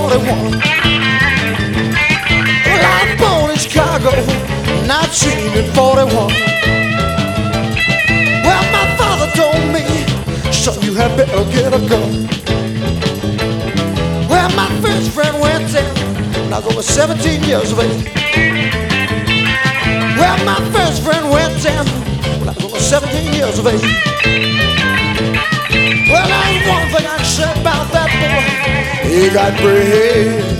41. Well, I was born in Chicago, 1941. Well, my father told me, son, you had better get a gun. Well, my first friend went down when I was over 17 years of age. Well, my first friend went down when I was over 17 years of age. Well, there's one thing I can say about that boy. He got gray hair.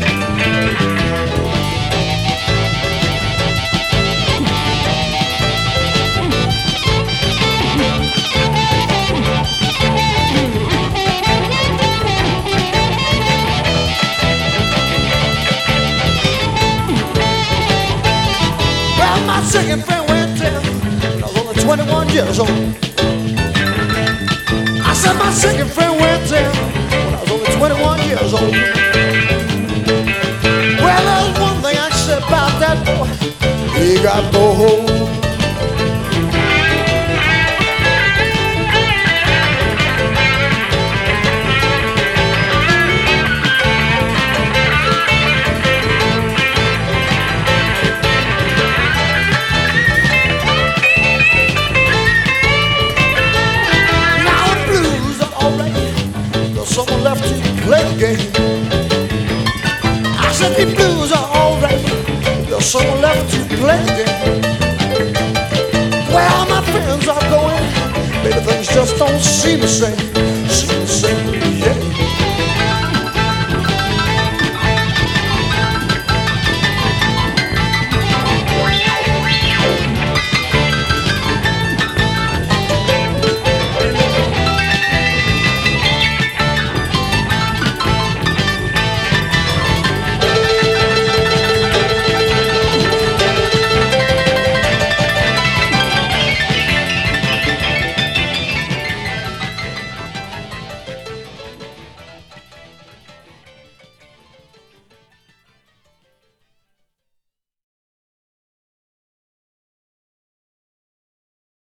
Well, my second friend went down when I was only 21 years old. I said my second friend went down when I was only 21 years old. Well, there's one thing I can say about that boy. He got bold. Someone left to play the game. I said the blues are alright. There's someone left to play the game. Well, my friends are going, maybe things just don't seem the same.